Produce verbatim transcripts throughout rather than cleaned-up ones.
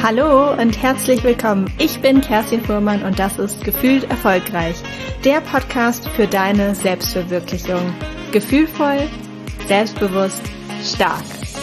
Hallo und herzlich willkommen. Ich bin Kerstin Fuhrmann und das ist Gefühlt Erfolgreich, der Podcast für deine Selbstverwirklichung. Gefühlvoll, selbstbewusst, stark.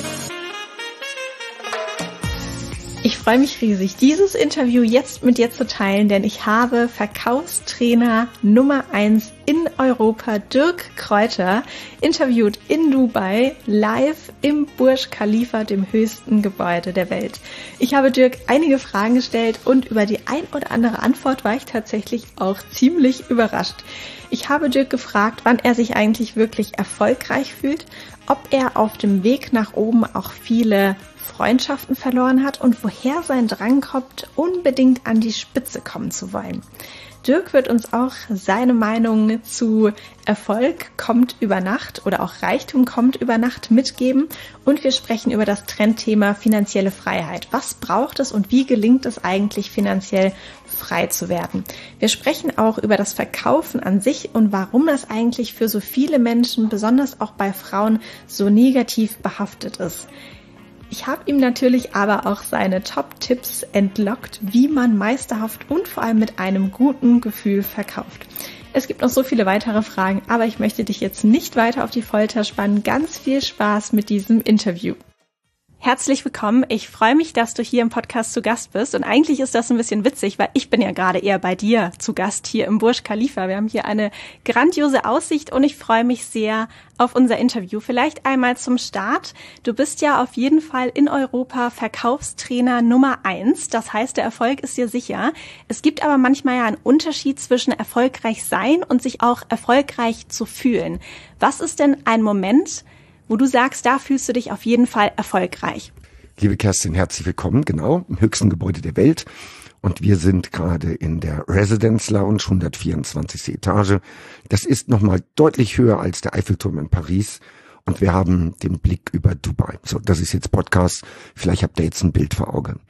Ich freue mich riesig, dieses Interview jetzt mit dir zu teilen, denn ich habe Verkaufstrainer Nummer eins in Europa, Dirk Kräuter, interviewt in Dubai, live im Burj Khalifa, dem höchsten Gebäude der Welt. Ich habe Dirk einige Fragen gestellt und über die ein oder andere Antwort war ich tatsächlich auch ziemlich überrascht. Ich habe Dirk gefragt, wann er sich eigentlich wirklich erfolgreich fühlt, ob er auf dem Weg nach oben auch viele Freundschaften verloren hat und woher sein Drang kommt, unbedingt an die Spitze kommen zu wollen. Dirk wird uns auch seine Meinung zu Erfolg kommt über Nacht oder auch Reichtum kommt über Nacht mitgeben und wir sprechen über das Trendthema finanzielle Freiheit. Was braucht es und wie gelingt es eigentlich finanziell frei zu werden? Wir sprechen auch über das Verkaufen an sich und warum das eigentlich für so viele Menschen, besonders auch bei Frauen, so negativ behaftet ist. Ich habe ihm natürlich aber auch seine Top-Tipps entlockt, wie man meisterhaft und vor allem mit einem guten Gefühl verkauft. Es gibt noch so viele weitere Fragen, aber ich möchte dich jetzt nicht weiter auf die Folter spannen. Ganz viel Spaß mit diesem Interview. Herzlich willkommen. Ich freue mich, dass du hier im Podcast zu Gast bist. Und eigentlich ist das ein bisschen witzig, weil ich bin ja gerade eher bei dir zu Gast hier im Burj Khalifa. Wir haben hier eine grandiose Aussicht und ich freue mich sehr auf unser Interview. Vielleicht einmal zum Start. Du bist ja auf jeden Fall in Europa Verkaufstrainer Nummer eins. Das heißt, der Erfolg ist dir sicher. Es gibt aber manchmal ja einen Unterschied zwischen erfolgreich sein und sich auch erfolgreich zu fühlen. Was ist denn ein Moment, wo du sagst, da fühlst du dich auf jeden Fall erfolgreich? Liebe Kerstin, herzlich willkommen, genau, im höchsten Gebäude der Welt. Und wir sind gerade in der Residence Lounge, hundertvierundzwanzigste Etage. Das ist nochmal deutlich höher als der Eiffelturm in Paris. Und wir haben den Blick über Dubai. So, das ist jetzt Podcast. Vielleicht habt ihr jetzt ein Bild vor Augen.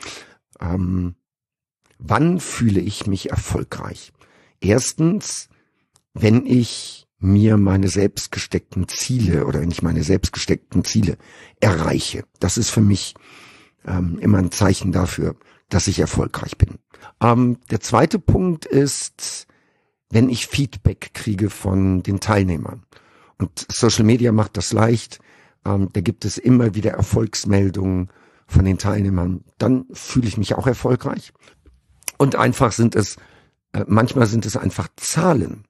Ähm, wann fühle ich mich erfolgreich? Erstens, wenn ich mir meine selbst gesteckten Ziele oder wenn ich meine selbst gesteckten Ziele erreiche. Das ist für mich ähm, immer ein Zeichen dafür, dass ich erfolgreich bin. Ähm, der zweite Punkt ist, wenn ich Feedback kriege von den Teilnehmern. Und Social Media macht das leicht. Ähm, da gibt es immer wieder Erfolgsmeldungen von den Teilnehmern. Dann fühle ich mich auch erfolgreich. Und einfach sind es, äh, manchmal sind es einfach Zahlen.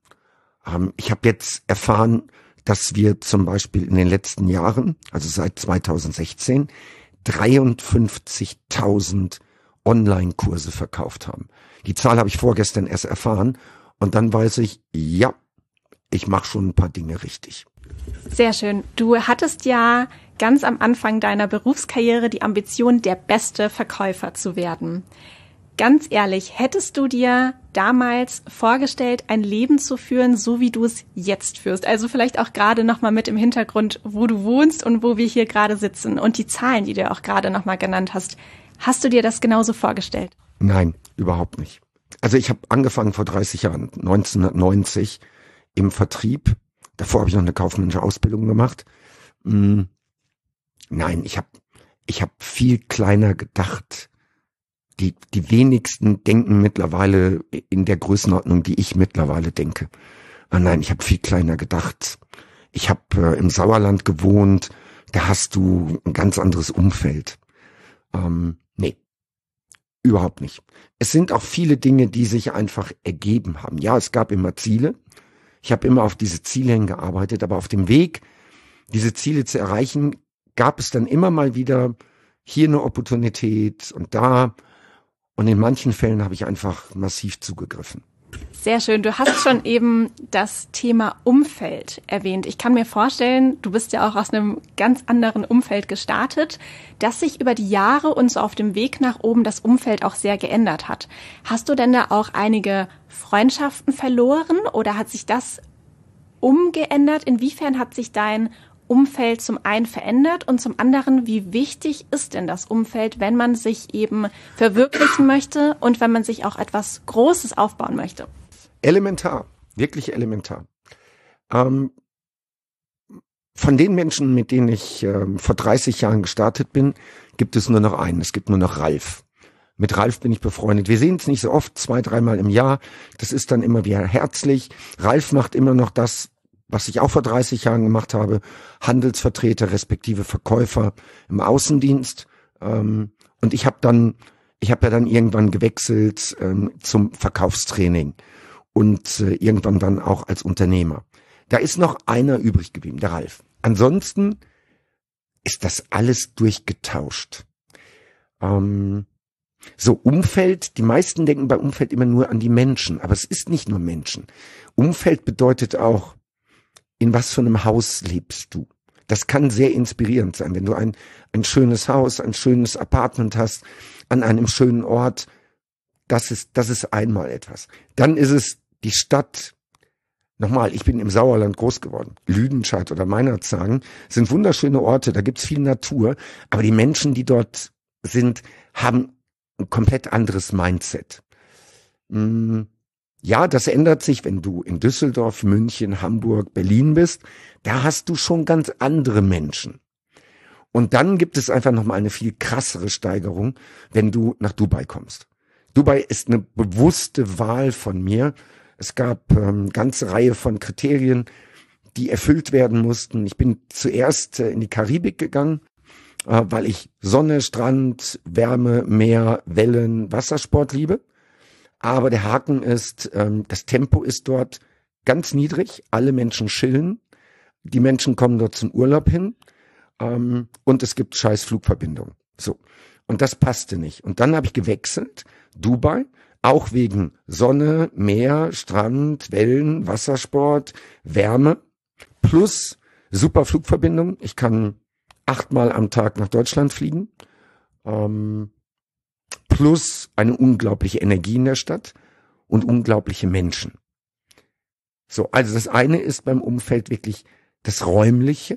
Ich habe jetzt erfahren, dass wir zum Beispiel in den letzten Jahren, also seit zweitausendsechzehn, dreiundfünfzigtausend Online-Kurse verkauft haben. Die Zahl habe ich vorgestern erst erfahren und dann weiß ich, ja, ich mache schon ein paar Dinge richtig. Sehr schön. Du hattest ja ganz am Anfang deiner Berufskarriere die Ambition, der beste Verkäufer zu werden. Ganz ehrlich, hättest du dir damals vorgestellt, ein Leben zu führen, so wie du es jetzt führst? Also vielleicht auch gerade nochmal mit im Hintergrund, wo du wohnst und wo wir hier gerade sitzen und die Zahlen, die du auch gerade nochmal genannt hast. Hast du dir das genauso vorgestellt? Nein, überhaupt nicht. Also ich habe angefangen vor dreißig Jahren, neunzehnhundertneunzig, im Vertrieb. Davor habe ich noch eine kaufmännische Ausbildung gemacht. Hm, nein, ich habe ich hab viel kleiner gedacht. Die, die wenigsten denken mittlerweile in der Größenordnung, die ich mittlerweile denke. Ah nein, ich habe viel kleiner gedacht. Ich habe äh, im Sauerland gewohnt, da hast du ein ganz anderes Umfeld. Ähm, nee, überhaupt nicht. Es sind auch viele Dinge, die sich einfach ergeben haben. Ja, es gab immer Ziele. Ich habe immer auf diese Ziele hingearbeitet, aber auf dem Weg, diese Ziele zu erreichen, gab es dann immer mal wieder hier eine Opportunität und da. Und in manchen Fällen habe ich einfach massiv zugegriffen. Sehr schön. Du hast schon eben das Thema Umfeld erwähnt. Ich kann mir vorstellen, du bist ja auch aus einem ganz anderen Umfeld gestartet, dass sich über die Jahre und so auf dem Weg nach oben das Umfeld auch sehr geändert hat. Hast du denn da auch einige Freundschaften verloren oder hat sich das umgeändert? Inwiefern hat sich dein Umfeld zum einen verändert und zum anderen, wie wichtig ist denn das Umfeld, wenn man sich eben verwirklichen möchte und wenn man sich auch etwas Großes aufbauen möchte? Elementar, wirklich elementar. Ähm, von den Menschen, mit denen ich ähm, vor dreißig Jahren gestartet bin, gibt es nur noch einen, es gibt nur noch Ralf. Mit Ralf bin ich befreundet. Wir sehen es nicht so oft, zwei, dreimal im Jahr. Das ist dann immer wieder herzlich. Ralf macht immer noch das, was ich auch vor dreißig Jahren gemacht habe. Handelsvertreter respektive Verkäufer im Außendienst. Und ich habe dann, ich habe ja dann irgendwann gewechselt zum Verkaufstraining und irgendwann dann auch als Unternehmer. Da ist noch einer übrig geblieben, der Ralf. Ansonsten ist das alles durchgetauscht. Ähm, so, Umfeld, die meisten denken bei Umfeld immer nur an die Menschen, aber es ist nicht nur Menschen. Umfeld bedeutet auch, in was für einem Haus lebst du. Das kann sehr inspirierend sein, wenn du ein, ein schönes Haus, ein schönes Apartment hast, an einem schönen Ort. Das ist, das ist einmal etwas. Dann ist es die Stadt. Nochmal, ich bin im Sauerland groß geworden. Lüdenscheid oder Meinerzhagen sind wunderschöne Orte, da gibt's viel Natur, aber die Menschen, die dort sind, haben ein komplett anderes Mindset. Ja, das ändert sich, wenn du in Düsseldorf, München, Hamburg, Berlin bist. Da hast du schon ganz andere Menschen. Und dann gibt es einfach nochmal eine viel krassere Steigerung, wenn du nach Dubai kommst. Dubai ist eine bewusste Wahl von mir. Es gab eine ähm, ganze Reihe von Kriterien, die erfüllt werden mussten. Ich bin zuerst äh, in die Karibik gegangen, äh, weil ich Sonne, Strand, Wärme, Meer, Wellen, Wassersport liebe. Aber der Haken ist, ähm, das Tempo ist dort ganz niedrig. Alle Menschen chillen. Die Menschen kommen dort zum Urlaub hin. Ähm, und es gibt scheiß Flugverbindungen. So. Und das passte nicht. Und dann habe ich gewechselt. Dubai. Auch wegen Sonne, Meer, Strand, Wellen, Wassersport, Wärme plus super Flugverbindung. Ich kann achtmal am Tag nach Deutschland fliegen. Ähm, plus eine unglaubliche Energie in der Stadt und unglaubliche Menschen. So, also das eine ist beim Umfeld wirklich das Räumliche.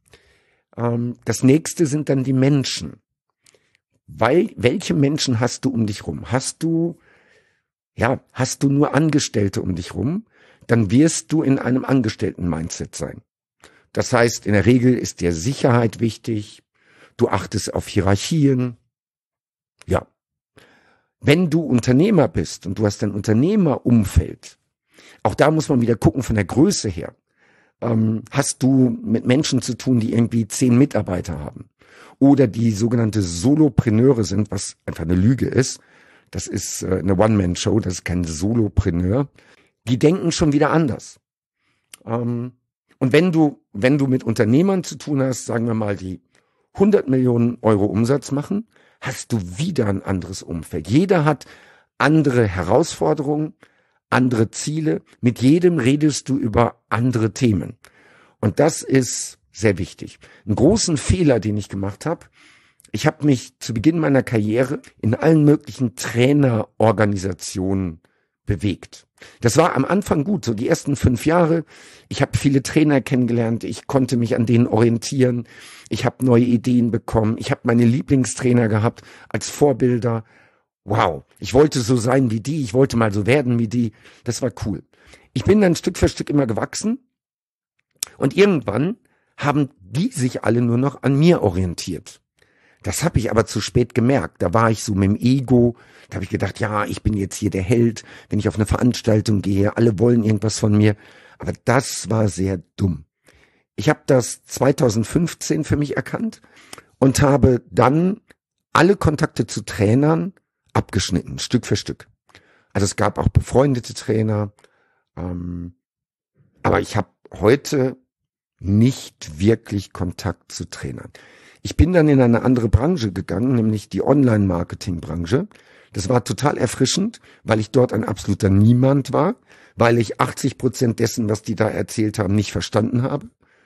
Ähm, das nächste sind dann die Menschen. Weil, welche Menschen hast du um dich rum? Hast du Ja, hast du nur Angestellte um dich rum, dann wirst du in einem Angestellten-Mindset sein. Das heißt, in der Regel ist dir Sicherheit wichtig, du achtest auf Hierarchien. Ja. Wenn du Unternehmer bist und du hast ein Unternehmerumfeld, auch da muss man wieder gucken von der Größe her, ähm, hast du mit Menschen zu tun, die irgendwie zehn Mitarbeiter haben oder die sogenannte Solopreneure sind, was einfach eine Lüge ist. Das ist äh, eine One-Man-Show, das ist kein Solopreneur. Die denken schon wieder anders. Ähm, und wenn du, wenn du mit Unternehmern zu tun hast, sagen wir mal, die hundert Millionen Euro Umsatz machen, hast du wieder ein anderes Umfeld. Jeder hat andere Herausforderungen, andere Ziele. Mit jedem redest du über andere Themen. Und das ist sehr wichtig. Einen großen Fehler, den ich gemacht habe, ich habe mich zu Beginn meiner Karriere in allen möglichen Trainerorganisationen bewegt. Das war am Anfang gut, so die ersten fünf Jahre. Ich habe viele Trainer kennengelernt, ich konnte mich an denen orientieren, ich habe neue Ideen bekommen, ich habe meine Lieblingstrainer gehabt als Vorbilder. Wow, ich wollte so sein wie die, ich wollte mal so werden wie die. Das war cool. Ich bin dann Stück für Stück immer gewachsen und irgendwann haben die sich alle nur noch an mir orientiert. Das habe ich aber zu spät gemerkt. Da war ich so mit dem Ego. Da habe ich gedacht, ja, ich bin jetzt hier der Held, wenn ich auf eine Veranstaltung gehe. Alle wollen irgendwas von mir. Aber das war sehr dumm. Ich habe das zweitausendfünfzehn für mich erkannt und habe dann alle Kontakte zu Trainern abgeschnitten, Stück für Stück. Also es gab auch befreundete Trainer. Ähm, aber ich habe heute nicht wirklich Kontakt zu Trainern. Ich bin dann in eine andere Branche gegangen, nämlich die Online-Marketing-Branche. Das war total erfrischend, weil ich dort ein absoluter Niemand war, weil ich achtzig Prozent dessen, was die da erzählt haben, nicht verstanden habe.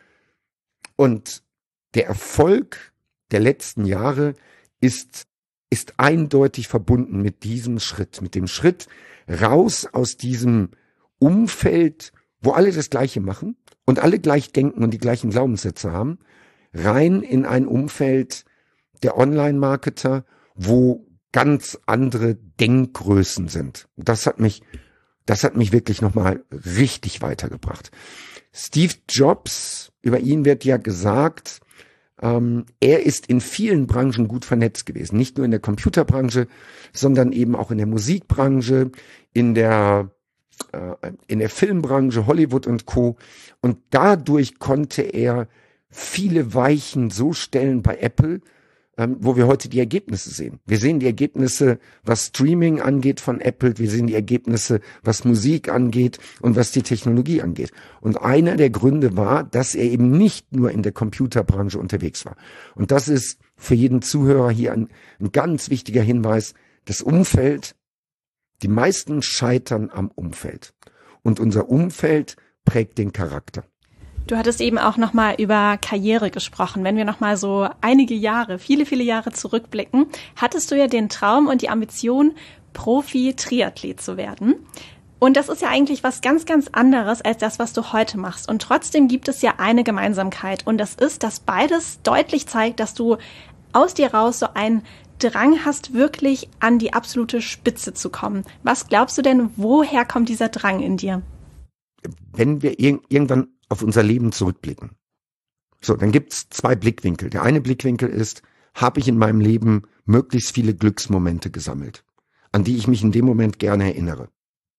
Und der Erfolg der letzten Jahre ist, ist eindeutig verbunden mit diesem Schritt, mit dem Schritt raus aus diesem Umfeld, wo alle das Gleiche machen und alle gleich denken und die gleichen Glaubenssätze haben, rein in ein Umfeld der Online-Marketer, wo ganz andere Denkgrößen sind. Das hat mich, das hat mich wirklich nochmal richtig weitergebracht. Steve Jobs, über ihn wird ja gesagt, Ähm, er ist in vielen Branchen gut vernetzt gewesen. Nicht nur in der Computerbranche, sondern eben auch in der Musikbranche, in der, äh, in der Filmbranche, Hollywood und Co. Und dadurch konnte er viele Weichen so stellen bei Apple, ähm, wo wir heute die Ergebnisse sehen. Wir sehen die Ergebnisse, was Streaming angeht von Apple. Wir sehen die Ergebnisse, was Musik angeht und was die Technologie angeht. Und einer der Gründe war, dass er eben nicht nur in der Computerbranche unterwegs war. Und das ist für jeden Zuhörer hier ein, ein ganz wichtiger Hinweis. Das Umfeld, die meisten scheitern am Umfeld. Und unser Umfeld prägt den Charakter. Du hattest eben auch nochmal über Karriere gesprochen. Wenn wir nochmal so einige Jahre, viele, viele Jahre zurückblicken, hattest du ja den Traum und die Ambition, Profi-Triathlet zu werden. Und das ist ja eigentlich was ganz, ganz anderes als das, was du heute machst. Und trotzdem gibt es ja eine Gemeinsamkeit. Und das ist, dass beides deutlich zeigt, dass du aus dir raus so einen Drang hast, wirklich an die absolute Spitze zu kommen. Was glaubst du denn, woher kommt dieser Drang in dir? Wenn wir ir- irgendwann auf unser Leben zurückblicken. So, dann gibt's zwei Blickwinkel. Der eine Blickwinkel ist, habe ich in meinem Leben möglichst viele Glücksmomente gesammelt, an die ich mich in dem Moment gerne erinnere.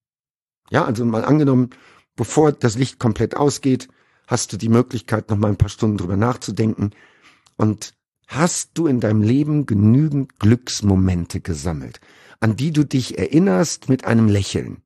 Ja, also mal angenommen, bevor das Licht komplett ausgeht, hast du die Möglichkeit, noch mal ein paar Stunden drüber nachzudenken. Und hast du in deinem Leben genügend Glücksmomente gesammelt, an die du dich erinnerst mit einem Lächeln?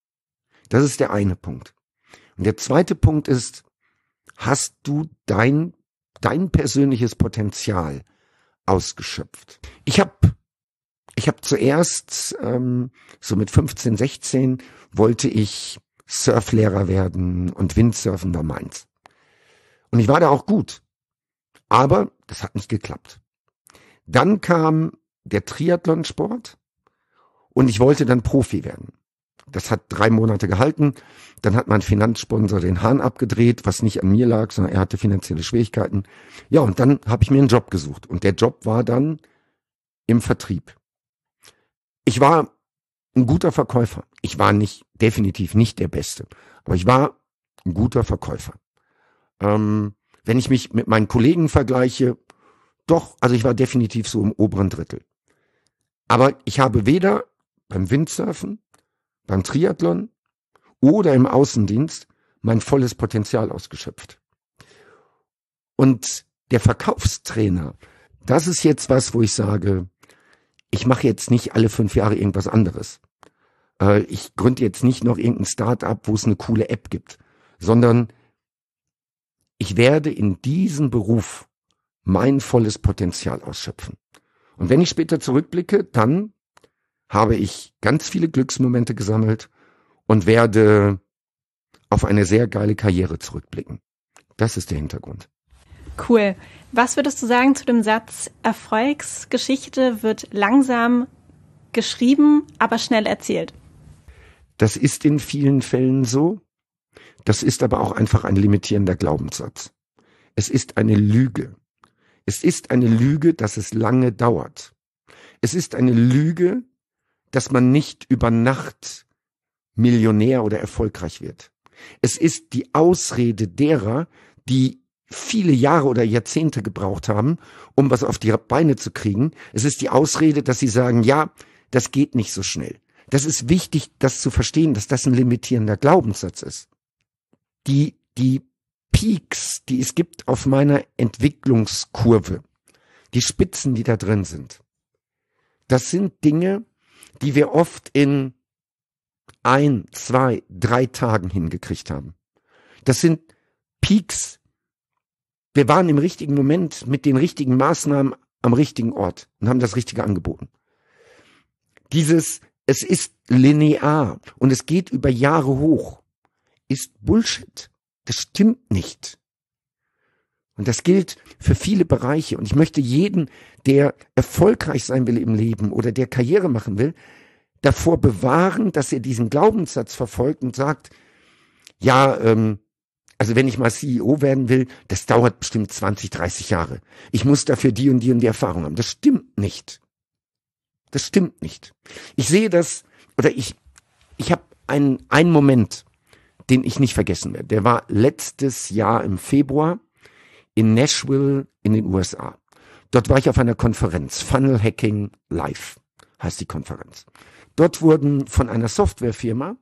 Das ist der eine Punkt. Und der zweite Punkt ist, hast du dein, dein persönliches Potenzial ausgeschöpft? Ich habe ich hab zuerst, ähm, so mit fünfzehn, sechzehn, wollte ich Surflehrer werden und Windsurfen war meins. Und ich war da auch gut. Aber das hat nicht geklappt. Dann kam der Triathlonsport und ich wollte dann Profi werden. Das hat drei Monate gehalten. Dann hat mein Finanzsponsor den Hahn abgedreht, was nicht an mir lag, sondern er hatte finanzielle Schwierigkeiten. Ja, und dann habe ich mir einen Job gesucht. Und der Job war dann im Vertrieb. Ich war ein guter Verkäufer. Ich war nicht, definitiv nicht der Beste. Aber ich war ein guter Verkäufer. Ähm, wenn ich mich mit meinen Kollegen vergleiche, doch, also ich war definitiv so im oberen Drittel. Aber ich habe weder beim Windsurfen, beim Triathlon oder im Außendienst mein volles Potenzial ausgeschöpft. Und der Verkaufstrainer, das ist jetzt was, wo ich sage, ich mache jetzt nicht alle fünf Jahre irgendwas anderes. Äh, ich gründe jetzt nicht noch irgendein Start-up, wo es eine coole App gibt, sondern ich werde in diesem Beruf mein volles Potenzial ausschöpfen. Und wenn ich später zurückblicke, dann habe ich ganz viele Glücksmomente gesammelt und werde auf eine sehr geile Karriere zurückblicken. Das ist der Hintergrund. Cool. Was würdest du sagen zu dem Satz, Erfolgsgeschichte wird langsam geschrieben, aber schnell erzählt? Das ist in vielen Fällen so. Das ist aber auch einfach ein limitierender Glaubenssatz. Es ist eine Lüge. Es ist eine Lüge, dass es lange dauert. Es ist eine Lüge, dass man nicht über Nacht Millionär oder erfolgreich wird. Es ist die Ausrede derer, die viele Jahre oder Jahrzehnte gebraucht haben, um was auf die Beine zu kriegen. Es ist die Ausrede, dass sie sagen, ja, das geht nicht so schnell. Das ist wichtig, das zu verstehen, dass das ein limitierender Glaubenssatz ist. Die, die Peaks, die es gibt auf meiner Entwicklungskurve, die Spitzen, die da drin sind, das sind Dinge, die wir oft in ein, zwei, drei Tagen hingekriegt haben. Das sind Peaks. Wir waren im richtigen Moment mit den richtigen Maßnahmen am richtigen Ort und haben das Richtige angeboten. Dieses, es ist linear und es geht über Jahre hoch, ist Bullshit. Das stimmt nicht. Und das gilt für viele Bereiche. Und ich möchte jeden, der erfolgreich sein will im Leben oder der Karriere machen will, davor bewahren, dass er diesen Glaubenssatz verfolgt und sagt, ja, ähm, also wenn ich mal C E O werden will, das dauert bestimmt zwanzig, dreißig Jahre. Ich muss dafür die und die und die Erfahrung haben. Das stimmt nicht. Das stimmt nicht. Ich sehe das, oder ich, ich habe einen, einen Moment, den ich nicht vergessen werde. Der war letztes Jahr im Februar in Nashville in den U S A. Dort war ich auf einer Konferenz, Funnel Hacking Live heißt die Konferenz. Dort wurden von einer Softwarefirma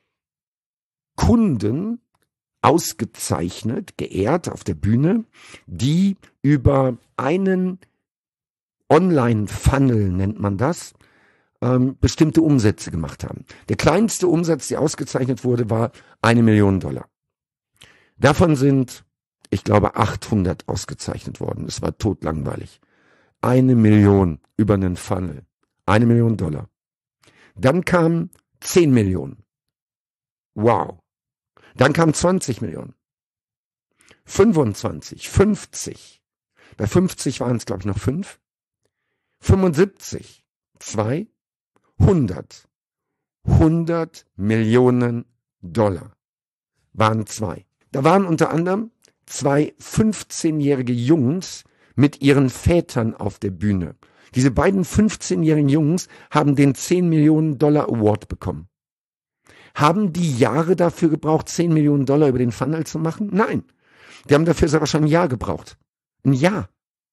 Kunden ausgezeichnet, geehrt auf der Bühne, die über einen Online-Funnel, nennt man das, ähm, bestimmte Umsätze gemacht haben. Der kleinste Umsatz, der ausgezeichnet wurde, war eine Million Dollar. Davon sind, ich glaube, achthundert ausgezeichnet worden. Es war totlangweilig. Eine Million über einen Funnel. Eine Million Dollar. Dann kamen zehn Millionen. Wow. Dann kamen zwanzig Millionen. fünfundzwanzig, fünfzig. Bei fünfzig waren es, glaube ich, noch fünf. fünfundsiebzig, zwei, hundert. hundert Millionen Dollar waren zwei. Da waren unter anderem zwei fünfzehnjährige Jungs mit ihren Vätern auf der Bühne. Diese beiden fünfzehnjährigen Jungs haben den zehn Millionen Dollar Award bekommen. Haben die Jahre dafür gebraucht, zehn Millionen Dollar über den Funnel zu machen? Nein. Die haben dafür sogar schon ein Jahr gebraucht. Ein Jahr.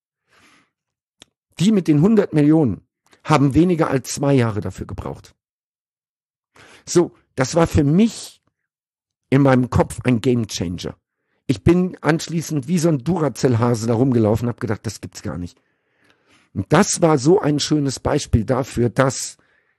Die mit den hundert Millionen haben weniger als zwei Jahre dafür gebraucht. So, das war für mich in meinem Kopf ein Gamechanger. Ich bin anschließend wie so ein Duracell-Hase da rumgelaufen und habe gedacht, das gibt's gar nicht. Und das war so ein schönes Beispiel dafür, dass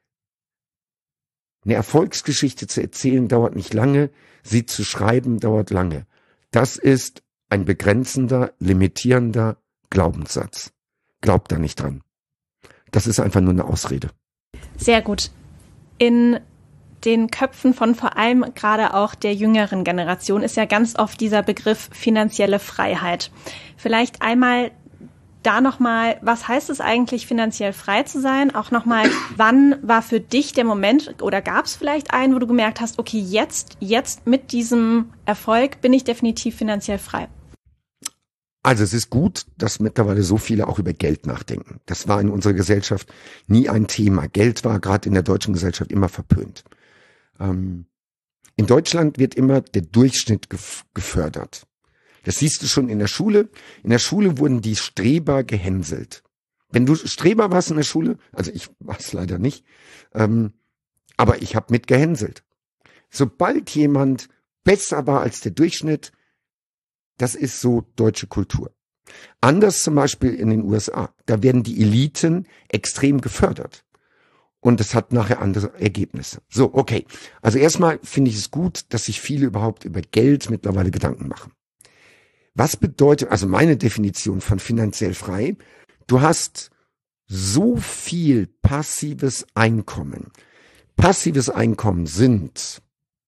eine Erfolgsgeschichte zu erzählen dauert nicht lange, sie zu schreiben dauert lange. Das ist ein begrenzender, limitierender Glaubenssatz. Glaubt da nicht dran. Das ist einfach nur eine Ausrede. Sehr gut. In den Köpfen von vor allem gerade auch der jüngeren Generation ist ja ganz oft dieser Begriff finanzielle Freiheit. Vielleicht einmal da nochmal, was heißt es eigentlich, finanziell frei zu sein? Auch nochmal, wann war für dich der Moment oder gab es vielleicht einen, wo du gemerkt hast, okay, jetzt, jetzt mit diesem Erfolg bin ich definitiv finanziell frei? Also es ist gut, dass mittlerweile so viele auch über Geld nachdenken. Das war in unserer Gesellschaft nie ein Thema. Geld war gerade in der deutschen Gesellschaft immer verpönt. Ähm, in Deutschland wird immer der Durchschnitt gef- gefördert. Das siehst du schon in der Schule. In der Schule wurden die Streber gehänselt. Wenn du Streber warst in der Schule, also ich war es leider nicht, ähm, aber ich habe mit gehänselt. Sobald jemand besser war als der Durchschnitt, das ist so deutsche Kultur. Anders zum Beispiel in den U S A. Da werden die Eliten extrem gefördert. Und es hat nachher andere Ergebnisse. So, okay. Also erstmal finde ich es gut, dass sich viele überhaupt über Geld mittlerweile Gedanken machen. Was bedeutet, also meine Definition von finanziell frei, du hast so viel passives Einkommen. Passives Einkommen sind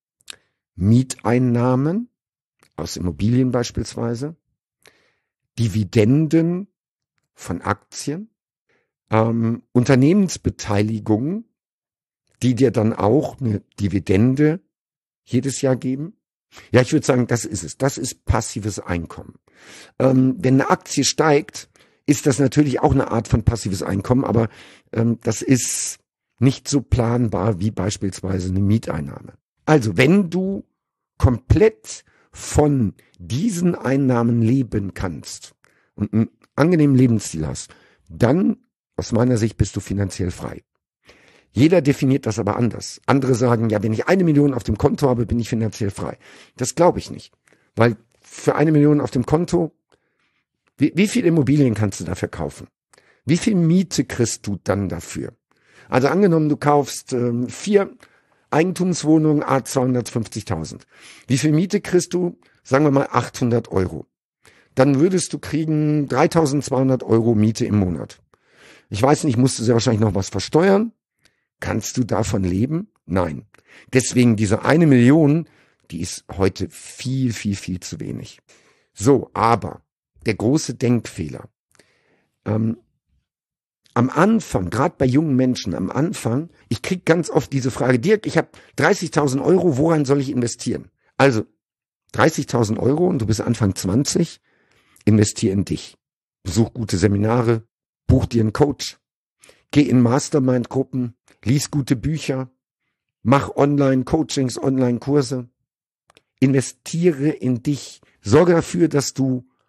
Mieteinnahmen aus Immobilien beispielsweise, Dividenden von Aktien, ähm, Unternehmensbeteiligungen, die dir dann auch eine Dividende jedes Jahr geben. Ja, ich würde sagen, das ist es. Das ist passives Einkommen. Ähm, wenn eine Aktie steigt, ist das natürlich auch eine Art von passives Einkommen, aber ähm, das ist nicht so planbar wie beispielsweise eine Mieteinnahme. Also, wenn du komplett von diesen Einnahmen leben kannst und einen angenehmen Lebensstil hast, dann, aus meiner Sicht, bist du finanziell frei. Jeder definiert das aber anders. Andere sagen, ja, wenn ich eine Million auf dem Konto habe, bin ich finanziell frei. Das glaube ich nicht. Weil für eine Million auf dem Konto, wie, wie viel Immobilien kannst du dafür kaufen? Wie viel Miete kriegst du dann dafür? Also angenommen, du kaufst ähm, vier Eigentumswohnungen, a zweihundertfünfzigtausend. Wie viel Miete kriegst du? Sagen wir mal achthundert Euro. Dann würdest du kriegen dreitausendzweihundert Euro Miete im Monat. Ich weiß nicht, musst du sehr wahrscheinlich noch was versteuern? Kannst du davon leben? Nein. Deswegen diese eine Million, die ist heute viel, viel, viel zu wenig. So, aber der große Denkfehler. Ähm, am Anfang, gerade bei jungen Menschen, am Anfang, ich krieg ganz oft diese Frage, Dirk, ich habe dreißigtausend Euro, woran soll ich investieren? Also dreißigtausend Euro und du bist Anfang zwanzig, investier in dich. Besuch gute Seminare, buch dir einen Coach, geh in Mastermind-Gruppen, lies gute Bücher, mach Online-Coachings, Online-Kurse, investiere in dich, sorge dafür, dass du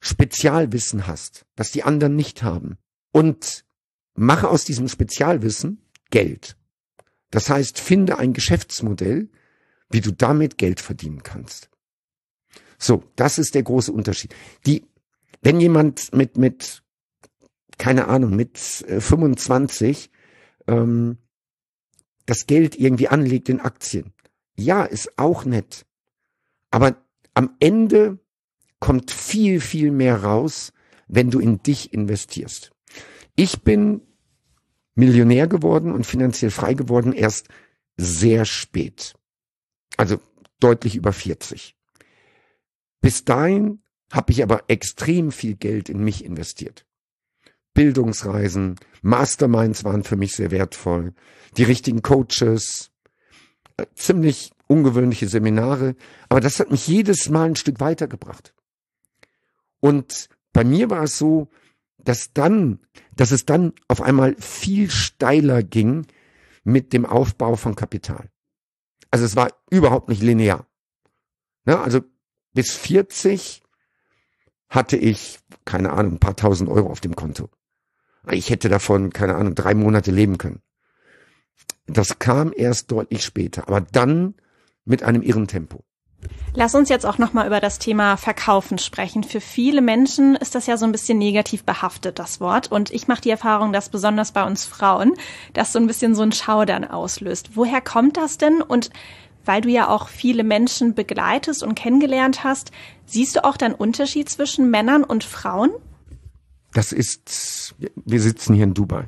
Spezialwissen hast, was die anderen nicht haben, und mache aus diesem Spezialwissen Geld. Das heißt, finde ein Geschäftsmodell, wie du damit Geld verdienen kannst. So, das ist der große Unterschied. Die, wenn jemand mit, mit, keine Ahnung, mit fünfundzwanzig ähm, das Geld irgendwie anlegt in Aktien, ja, ist auch nett. Aber am Ende kommt viel, viel mehr raus, wenn du in dich investierst. Ich bin Millionär geworden und finanziell frei geworden erst sehr spät. Also deutlich über vierzig. Bis dahin habe ich aber extrem viel Geld in mich investiert. Bildungsreisen, Masterminds waren für mich sehr wertvoll, die richtigen Coaches, ziemlich ungewöhnliche Seminare, aber das hat mich jedes Mal ein Stück weitergebracht. Und bei mir war es so, dass dann, dass es dann auf einmal viel steiler ging mit dem Aufbau von Kapital. Also es war überhaupt nicht linear. Ja, also bis vierzig hatte ich, keine Ahnung, ein paar tausend Euro auf dem Konto. Ich hätte davon, keine Ahnung, drei Monate leben können. Das kam erst deutlich später, aber dann mit einem irren Tempo. Lass uns jetzt auch nochmal über das Thema Verkaufen sprechen. Für viele Menschen ist das ja so ein bisschen negativ behaftet, das Wort. Und ich mache die Erfahrung, dass besonders bei uns Frauen das so ein bisschen so ein Schaudern auslöst. Woher kommt das denn? Und weil du ja auch viele Menschen begleitest und kennengelernt hast, siehst du auch dann Unterschied zwischen Männern und Frauen? Das ist, wir sitzen hier in Dubai.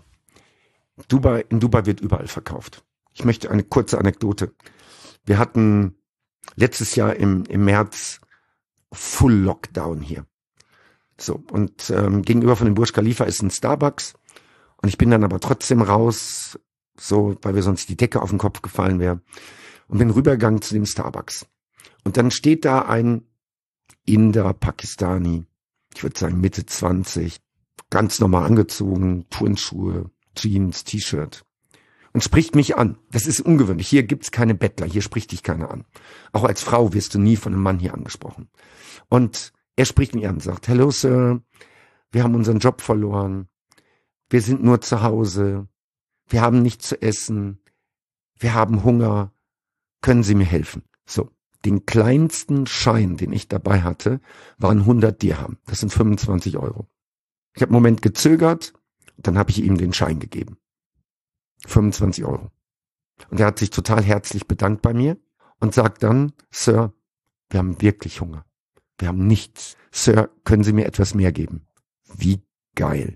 Dubai, in Dubai wird überall verkauft. Ich möchte eine kurze Anekdote. Wir hatten letztes Jahr im, im März Full Lockdown hier. So, und ähm, gegenüber von dem Burj Khalifa ist ein Starbucks. Und ich bin dann aber trotzdem raus, so, weil mir sonst die Decke auf den Kopf gefallen wäre. Und bin rübergegangen zu dem Starbucks. Und dann steht da ein Inder, Pakistani, ich würde sagen Mitte zwanzig, ganz normal angezogen, Turnschuhe, Jeans, T-Shirt. Und spricht mich an. Das ist ungewöhnlich. Hier gibt's keine Bettler, hier spricht dich keiner an. Auch als Frau wirst du nie von einem Mann hier angesprochen. Und er spricht mich an und sagt, hello Sir, wir haben unseren Job verloren, wir sind nur zu Hause, wir haben nichts zu essen, wir haben Hunger, können Sie mir helfen? So, den kleinsten Schein, den ich dabei hatte, waren hundert Dirham. Das sind fünfundzwanzig Euro. Ich habe einen Moment gezögert, dann habe ich ihm den Schein gegeben. fünfundzwanzig Euro. Und er hat sich total herzlich bedankt bei mir und sagt dann, Sir, wir haben wirklich Hunger. Wir haben nichts. Sir, können Sie mir etwas mehr geben? Wie geil.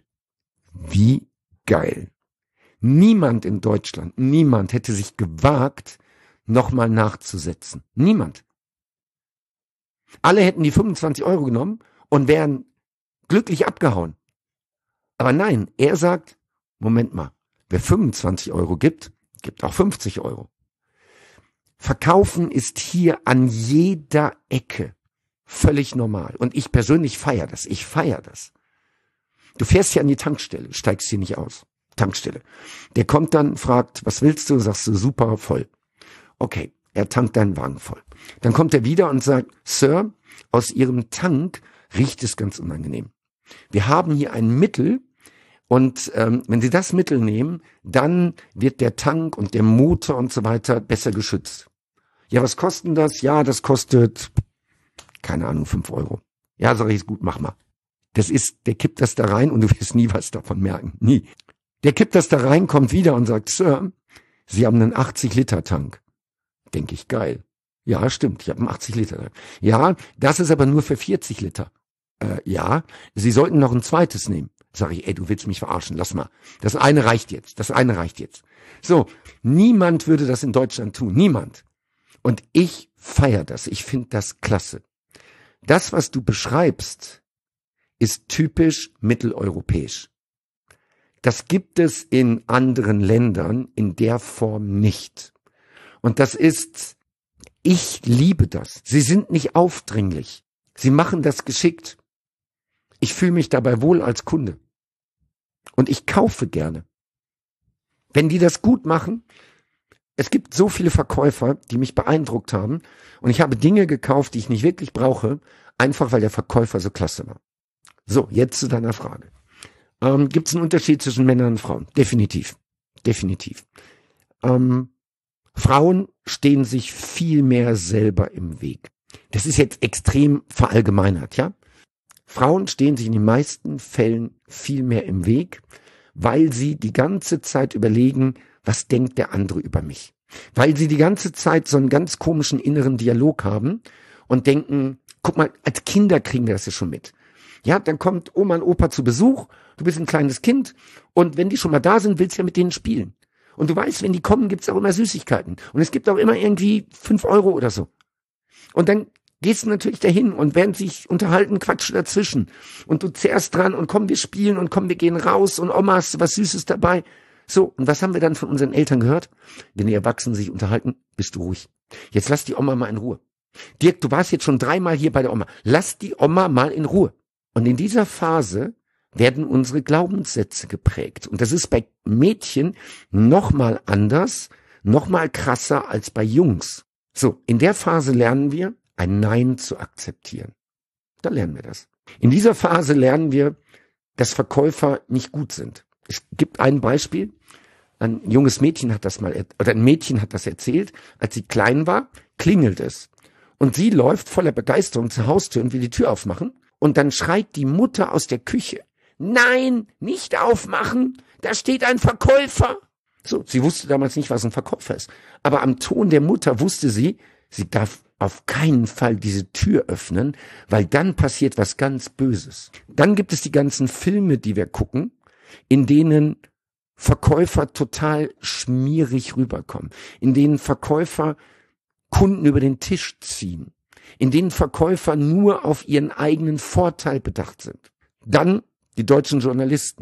Wie geil. Niemand in Deutschland, niemand hätte sich gewagt, nochmal nachzusetzen. Niemand. Alle hätten die fünfundzwanzig Euro genommen und wären glücklich abgehauen. Aber nein, er sagt, Moment mal, wer fünfundzwanzig Euro gibt, gibt auch fünfzig Euro. Verkaufen ist hier an jeder Ecke völlig normal. Und ich persönlich feiere das. Ich feiere das. Du fährst hier an die Tankstelle, steigst hier nicht aus. Tankstelle. Der kommt dann, fragt, was willst du? Sagst du, super, voll. Okay, er tankt deinen Wagen voll. Dann kommt er wieder und sagt, Sir, aus Ihrem Tank riecht es ganz unangenehm. Wir haben hier ein Mittel und ähm, wenn Sie das Mittel nehmen, dann wird der Tank und der Motor und so weiter besser geschützt. Ja, was kostet das? Ja, das kostet, keine Ahnung, fünf Euro. Ja, sag ich, gut, mach mal. Das ist, der kippt das da rein und du wirst nie was davon merken. Nie. Der kippt das da rein, kommt wieder und sagt, Sir, Sie haben einen achtzig Liter Tank. Denke ich, geil. Ja, stimmt, ich habe einen achtzig Liter Tank. Ja, das ist aber nur für vierzig Liter. Äh, ja, Sie sollten noch ein zweites nehmen. Sag ich, ey, du willst mich verarschen, lass mal. Das eine reicht jetzt, das eine reicht jetzt. So, niemand würde das in Deutschland tun, niemand. Und ich feiere das, ich finde das klasse. Das, was du beschreibst, ist typisch mitteleuropäisch. Das gibt es in anderen Ländern in der Form nicht. Und das ist, ich liebe das. Sie sind nicht aufdringlich. Sie machen das geschickt. Ich fühle mich dabei wohl als Kunde. Und ich kaufe gerne. Wenn die das gut machen, es gibt so viele Verkäufer, die mich beeindruckt haben. Und ich habe Dinge gekauft, die ich nicht wirklich brauche, einfach weil der Verkäufer so klasse war. So, jetzt zu deiner Frage. Ähm, gibt es einen Unterschied zwischen Männern und Frauen? Definitiv. Definitiv. Ähm, Frauen stehen sich viel mehr selber im Weg. Das ist jetzt extrem verallgemeinert, ja? Frauen stehen sich in den meisten Fällen viel mehr im Weg, weil sie die ganze Zeit überlegen, was denkt der andere über mich? Weil sie die ganze Zeit so einen ganz komischen inneren Dialog haben und denken, guck mal, als Kinder kriegen wir das ja schon mit. Ja, dann kommt Oma und Opa zu Besuch, du bist ein kleines Kind und wenn die schon mal da sind, willst du ja mit denen spielen. Und du weißt, wenn die kommen, gibt's auch immer Süßigkeiten. Und es gibt auch immer irgendwie fünf Euro oder so. Und dann gehst du natürlich dahin und während sich unterhalten, quatschen dazwischen. Und du zehrst dran und komm, wir spielen und komm, wir gehen raus und Oma, hast du was Süßes dabei? So, und was haben wir dann von unseren Eltern gehört? Wenn die Erwachsenen sich unterhalten, bist du ruhig. Jetzt lass die Oma mal in Ruhe. Dirk, du warst jetzt schon dreimal hier bei der Oma. Lass die Oma mal in Ruhe. Und in dieser Phase werden unsere Glaubenssätze geprägt. Und das ist bei Mädchen noch mal anders, noch mal krasser als bei Jungs. So, in der Phase lernen wir, ein Nein zu akzeptieren. Da lernen wir das. In dieser Phase lernen wir, dass Verkäufer nicht gut sind. Es gibt ein Beispiel. Ein junges Mädchen hat das mal, oder ein Mädchen hat das erzählt. Als sie klein war, klingelt es. Und sie läuft voller Begeisterung zur Haustür und will die Tür aufmachen. Und dann schreit die Mutter aus der Küche: Nein, nicht aufmachen, da steht ein Verkäufer. So, sie wusste damals nicht, was ein Verkäufer ist. Aber am Ton der Mutter wusste sie, sie darf auf keinen Fall diese Tür öffnen, weil dann passiert was ganz Böses. Dann gibt es die ganzen Filme, die wir gucken, in denen Verkäufer total schmierig rüberkommen, in denen Verkäufer Kunden über den Tisch ziehen, in denen Verkäufer nur auf ihren eigenen Vorteil bedacht sind. Dann die deutschen Journalisten.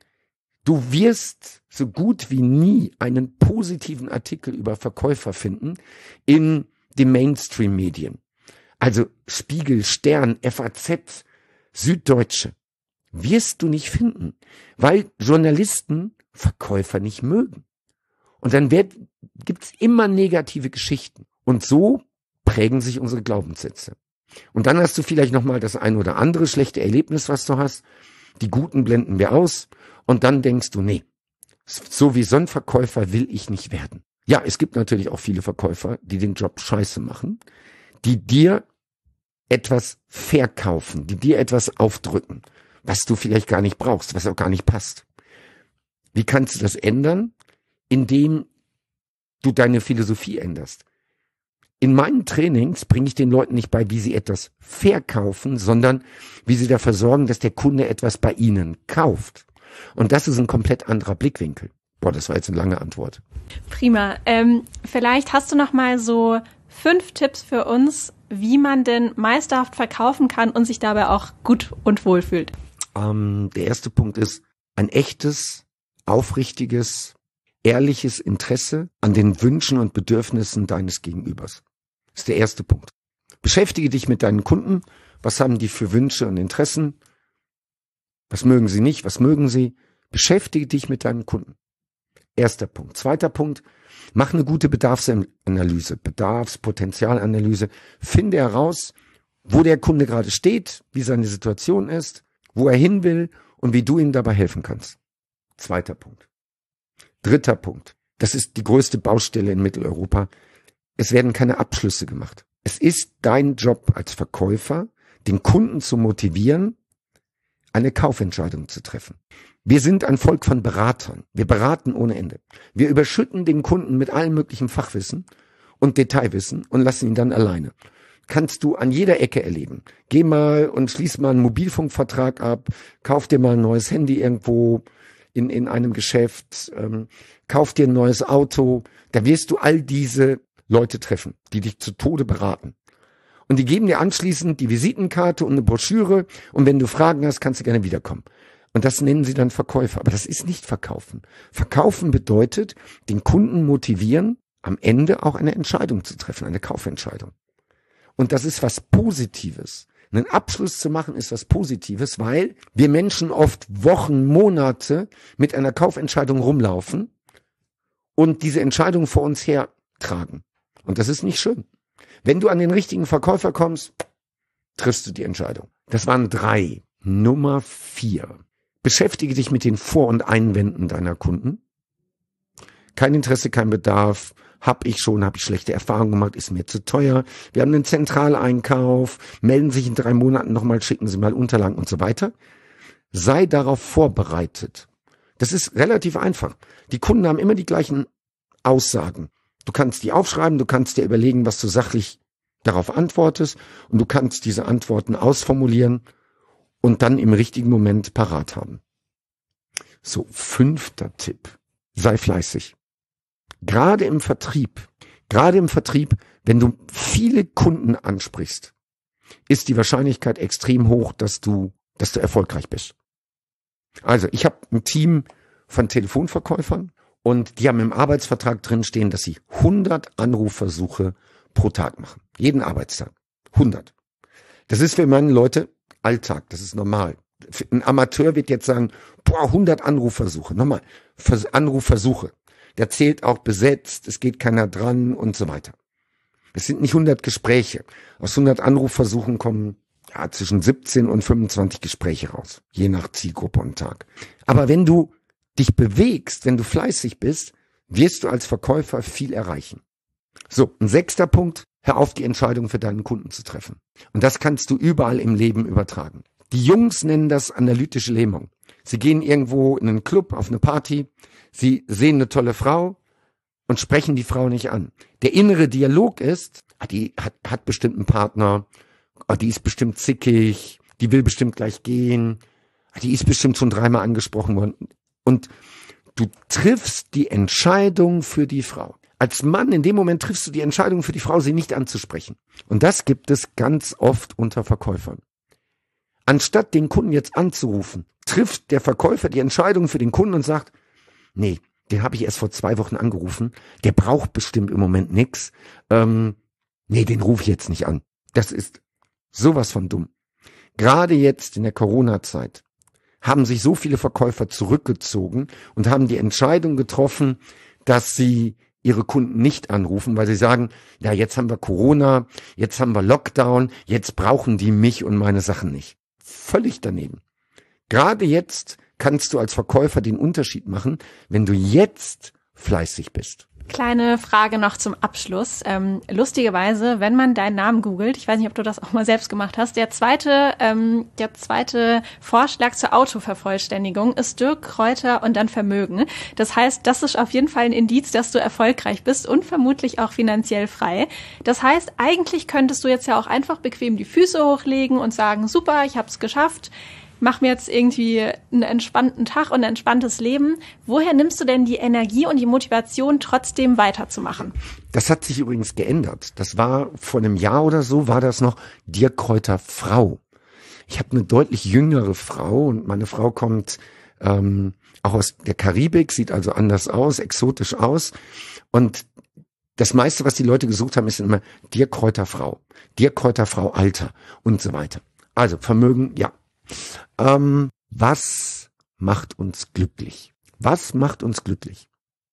Du wirst so gut wie nie einen positiven Artikel über Verkäufer finden in den Mainstream-Medien. Also Spiegel, Stern, F A Z, Süddeutsche. Wirst du nicht finden, weil Journalisten Verkäufer nicht mögen. Und dann wird, gibt's immer negative Geschichten. Und so prägen sich unsere Glaubenssätze. Und dann hast du vielleicht nochmal das ein oder andere schlechte Erlebnis, was du hast. Die guten blenden wir aus. Und dann denkst du, nee, so wie so ein Verkäufer will ich nicht werden. Ja, es gibt natürlich auch viele Verkäufer, die den Job scheiße machen, die dir etwas verkaufen, die dir etwas aufdrücken, was du vielleicht gar nicht brauchst, was auch gar nicht passt. Wie kannst du das ändern? Indem du deine Philosophie änderst. In meinen Trainings bringe ich den Leuten nicht bei, wie sie etwas verkaufen, sondern wie sie dafür sorgen, dass der Kunde etwas bei ihnen kauft. Und das ist ein komplett anderer Blickwinkel. Boah, das war jetzt eine lange Antwort. Prima. Ähm, vielleicht hast du noch mal so fünf Tipps für uns, wie man denn meisterhaft verkaufen kann und sich dabei auch gut und wohl fühlt. Ähm, der erste Punkt ist ein echtes, aufrichtiges, ehrliches Interesse an den Wünschen und Bedürfnissen deines Gegenübers. Das ist der erste Punkt. Beschäftige dich mit deinen Kunden. Was haben die für Wünsche und Interessen? Was mögen sie nicht? Was mögen sie? Beschäftige dich mit deinen Kunden. Erster Punkt. Zweiter Punkt. Mach eine gute Bedarfsanalyse, Bedarfspotenzialanalyse. Finde heraus, wo der Kunde gerade steht, wie seine Situation ist, wo er hin will und wie du ihm dabei helfen kannst. Zweiter Punkt. Dritter Punkt. Das ist die größte Baustelle in Mitteleuropa. Es werden keine Abschlüsse gemacht. Es ist dein Job als Verkäufer, den Kunden zu motivieren, eine Kaufentscheidung zu treffen. Wir sind ein Volk von Beratern. Wir beraten ohne Ende. Wir überschütten den Kunden mit allem möglichen Fachwissen und Detailwissen und lassen ihn dann alleine. Kannst du an jeder Ecke erleben. Geh mal und schließ mal einen Mobilfunkvertrag ab, kauf dir mal ein neues Handy irgendwo in, in einem Geschäft, ähm, kauf dir ein neues Auto. Da wirst du all diese Leute treffen, die dich zu Tode beraten. Und die geben dir anschließend die Visitenkarte und eine Broschüre und wenn du Fragen hast, kannst du gerne wiederkommen. Und das nennen sie dann Verkäufer. Aber das ist nicht Verkaufen. Verkaufen bedeutet, den Kunden motivieren, am Ende auch eine Entscheidung zu treffen, eine Kaufentscheidung. Und das ist was Positives. Einen Abschluss zu machen ist was Positives, weil wir Menschen oft Wochen, Monate mit einer Kaufentscheidung rumlaufen und diese Entscheidung vor uns hertragen. Und das ist nicht schön. Wenn du an den richtigen Verkäufer kommst, triffst du die Entscheidung. Das waren drei. Nummer vier. Beschäftige dich mit den Vor- und Einwänden deiner Kunden. Kein Interesse, kein Bedarf. Hab ich schon, habe ich schlechte Erfahrungen gemacht, ist mir zu teuer. Wir haben einen Zentraleinkauf, melden sich in drei Monaten nochmal, schicken Sie mal Unterlagen und so weiter. Sei darauf vorbereitet. Das ist relativ einfach. Die Kunden haben immer die gleichen Aussagen. Du kannst die aufschreiben, du kannst dir überlegen, was du sachlich darauf antwortest und du kannst diese Antworten ausformulieren und dann im richtigen Moment parat haben. So, fünfter Tipp. Sei fleißig. Gerade im Vertrieb, gerade im Vertrieb, wenn du viele Kunden ansprichst, ist die Wahrscheinlichkeit extrem hoch, dass du, dass du erfolgreich bist. Also, ich habe ein Team von Telefonverkäufern und die haben im Arbeitsvertrag drinstehen, dass sie hundert Anrufversuche pro Tag machen. Jeden Arbeitstag. hundert. Das ist für meine Leute Alltag, das ist normal. Ein Amateur wird jetzt sagen, boah, hundert Anrufversuche. Nochmal, Anrufversuche. Der zählt auch besetzt, es geht keiner dran und so weiter. Es sind nicht hundert Gespräche. Aus hundert Anrufversuchen kommen ja zwischen siebzehn und fünfundzwanzig Gespräche raus, je nach Zielgruppe und Tag. Aber wenn du dich bewegst, wenn du fleißig bist, wirst du als Verkäufer viel erreichen. So, ein sechster Punkt, hör auf, die Entscheidung für deinen Kunden zu treffen. Und das kannst du überall im Leben übertragen. Die Jungs nennen das analytische Lähmung. Sie gehen irgendwo in einen Club, auf eine Party, sie sehen eine tolle Frau und sprechen die Frau nicht an. Der innere Dialog ist, ah, die hat, hat bestimmt einen Partner, ah, die ist bestimmt zickig, die will bestimmt gleich gehen, ah, die ist bestimmt schon dreimal angesprochen worden. Und du triffst die Entscheidung für die Frau. Als Mann in dem Moment triffst du die Entscheidung für die Frau, sie nicht anzusprechen. Und das gibt es ganz oft unter Verkäufern. Anstatt den Kunden jetzt anzurufen, trifft der Verkäufer die Entscheidung für den Kunden und sagt, nee, den habe ich erst vor zwei Wochen angerufen, der braucht bestimmt im Moment nix. Ähm, nee, den rufe ich jetzt nicht an. Das ist sowas von dumm. Gerade jetzt in der Corona-Zeit haben sich so viele Verkäufer zurückgezogen und haben die Entscheidung getroffen, dass sie ihre Kunden nicht anrufen, weil sie sagen, ja, jetzt haben wir Corona, jetzt haben wir Lockdown, jetzt brauchen die mich und meine Sachen nicht. Völlig daneben. Gerade jetzt kannst du als Verkäufer den Unterschied machen, wenn du jetzt fleißig bist. Kleine Frage noch zum Abschluss. Ähm, lustigerweise, wenn man deinen Namen googelt, ich weiß nicht, ob du das auch mal selbst gemacht hast, der zweite, ähm, der zweite Vorschlag zur Autovervollständigung ist Dirk Kräuter und dann Vermögen. Das heißt, das ist auf jeden Fall ein Indiz, dass du erfolgreich bist und vermutlich auch finanziell frei. Das heißt, eigentlich könntest du jetzt ja auch einfach bequem die Füße hochlegen und sagen, super, ich habe es geschafft. Mach mir jetzt irgendwie einen entspannten Tag und ein entspanntes Leben. Woher nimmst du denn die Energie und die Motivation, trotzdem weiterzumachen? Das hat sich übrigens geändert. Das war vor einem Jahr oder so, war das noch Dirk Kräuter Frau. Ich habe eine deutlich jüngere Frau und meine Frau kommt ähm, auch aus der Karibik, sieht also anders aus, exotisch aus. Und das meiste, was die Leute gesucht haben, ist immer Dirk Kräuter Frau, Dirk Kräuter Frau Alter und so weiter. Also Vermögen, ja. Ähm, was macht uns glücklich? Was macht uns glücklich?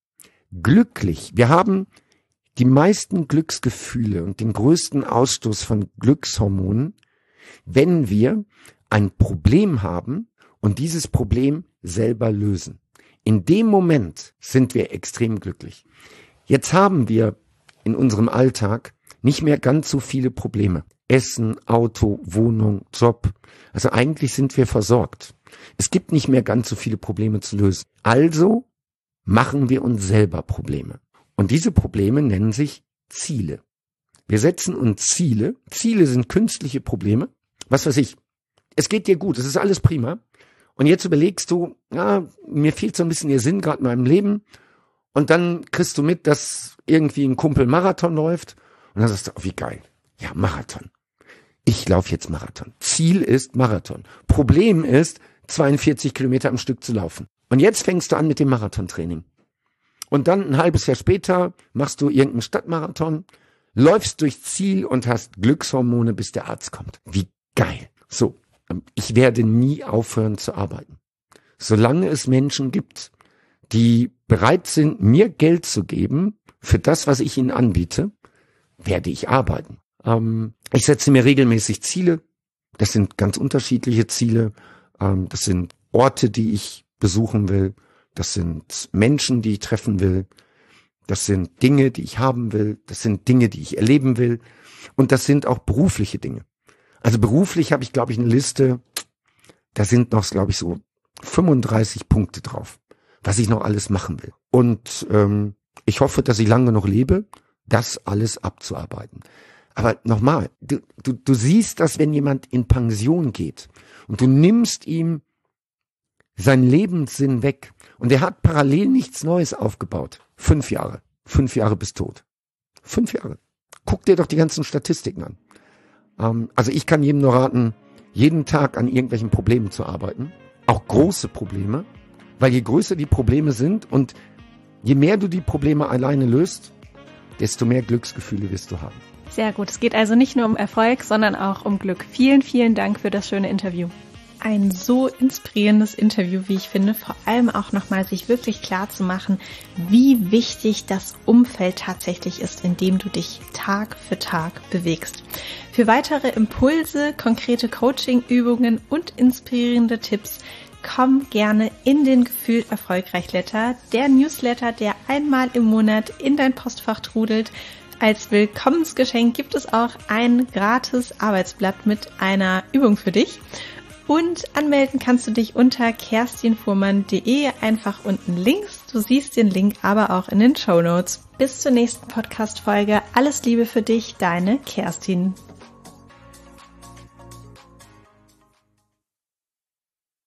Glücklich. Wir haben die meisten Glücksgefühle und den größten Ausstoß von Glückshormonen, wenn wir ein Problem haben und dieses Problem selber lösen. In dem Moment sind wir extrem glücklich. Jetzt haben wir in unserem Alltag nicht mehr ganz so viele Probleme. Essen, Auto, Wohnung, Job. Also eigentlich sind wir versorgt. Es gibt nicht mehr ganz so viele Probleme zu lösen. Also machen wir uns selber Probleme. Und diese Probleme nennen sich Ziele. Wir setzen uns Ziele. Ziele sind künstliche Probleme. Was weiß ich. Es geht dir gut, es ist alles prima. Und jetzt überlegst du, ja, mir fehlt so ein bisschen der Sinn gerade in meinem Leben. Und dann kriegst du mit, dass irgendwie ein Kumpel Marathon läuft. Und dann sagst du, oh, wie geil. Ja, Marathon. Ich laufe jetzt Marathon. Ziel ist Marathon. Problem ist, zweiundvierzig Kilometer am Stück zu laufen. Und jetzt fängst du an mit dem Marathontraining. Und dann ein halbes Jahr später machst du irgendeinen Stadtmarathon, läufst durchs Ziel und hast Glückshormone, bis der Arzt kommt. Wie geil. So, ich werde nie aufhören zu arbeiten. Solange es Menschen gibt, die bereit sind, mir Geld zu geben für das, was ich ihnen anbiete, werde ich arbeiten. Ähm, ich setze mir regelmäßig Ziele. Das sind ganz unterschiedliche Ziele. Ähm, das sind Orte, die ich besuchen will. Das sind Menschen, die ich treffen will. Das sind Dinge, die ich haben will. Das sind Dinge, die ich erleben will. Und das sind auch berufliche Dinge. Also beruflich habe ich, glaube ich, eine Liste. Da sind noch, glaube ich, so fünfunddreißig Punkte drauf, was ich noch alles machen will. Und ähm, ich hoffe, dass ich lange noch lebe, das alles abzuarbeiten. Aber nochmal, du, du, du siehst das, wenn jemand in Pension geht und du nimmst ihm seinen Lebenssinn weg und er hat parallel nichts Neues aufgebaut. Fünf Jahre. Fünf Jahre bis tot. Fünf Jahre. Guck dir doch die ganzen Statistiken an. Ähm, also ich kann jedem nur raten, jeden Tag an irgendwelchen Problemen zu arbeiten. Auch große Probleme. Weil je größer die Probleme sind und je mehr du die Probleme alleine löst, desto mehr Glücksgefühle wirst du haben. Sehr gut. Es geht also nicht nur um Erfolg, sondern auch um Glück. Vielen, vielen Dank für das schöne Interview. Ein so inspirierendes Interview, wie ich finde, vor allem auch nochmal sich wirklich klar zu machen, wie wichtig das Umfeld tatsächlich ist, in dem du dich Tag für Tag bewegst. Für weitere Impulse, konkrete Coaching-Übungen und inspirierende Tipps komm gerne in den Gefühlt Erfolgreich Letter, der Newsletter, der einmal im Monat in dein Postfach trudelt. Als Willkommensgeschenk gibt es auch ein gratis Arbeitsblatt mit einer Übung für dich. Und anmelden kannst du dich unter kerstin fuhrmann punkt de, einfach unten links. Du siehst den Link aber auch in den Shownotes. Bis zur nächsten Podcast-Folge. Alles Liebe für dich, deine Kerstin.